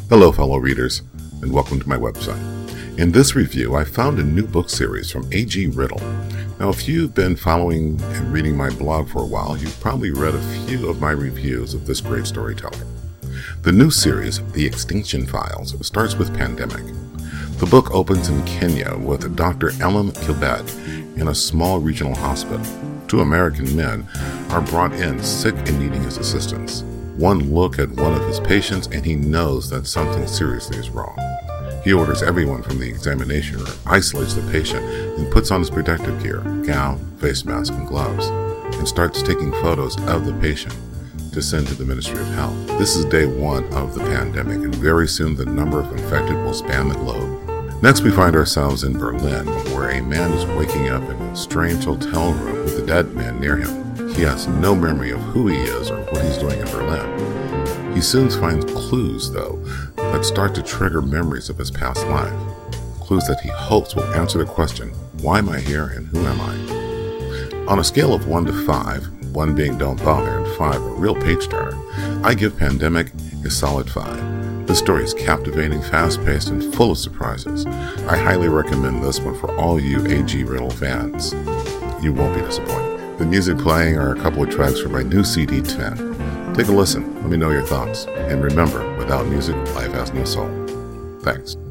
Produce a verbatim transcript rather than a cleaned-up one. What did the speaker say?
Hello, fellow readers, and welcome to my website. In this review, I found a new book series from A G Riddle. Now, if you've been following and reading my blog for a while, you've probably read a few of my reviews of this great storyteller. The new series, The Extinction Files, starts with Pandemic. The book opens in Kenya with Doctor Ellen Kibet in a small regional hospital. Two American men are brought in sick and needing his assistance. One look at one of his patients and he knows that something seriously is wrong. He orders everyone from the examination room, isolates the patient, and puts on his protective gear, gown, face mask, and gloves, and starts taking photos of the patient to send to the Ministry of Health. This is day one of the pandemic, and very soon the number of infected will span the globe. Next, we find ourselves in Berlin, where a man is waking up in a strange hotel room with a dead man near him. He has no memory of who he is or what he's doing in Berlin. He soon finds clues, though, that start to trigger memories of his past life. Clues that he hopes will answer the question, why am I here and who am I? On a scale of one to five, one being don't bother and five a real page turner, I give Pandemic a solid five. This story is captivating, fast-paced, and full of surprises. I highly recommend this one for all you A G Riddle fans. You won't be disappointed. The music playing are a couple of tracks from my new C D ten. Take a listen, let me know your thoughts. And remember, without music, life has no soul. Thanks.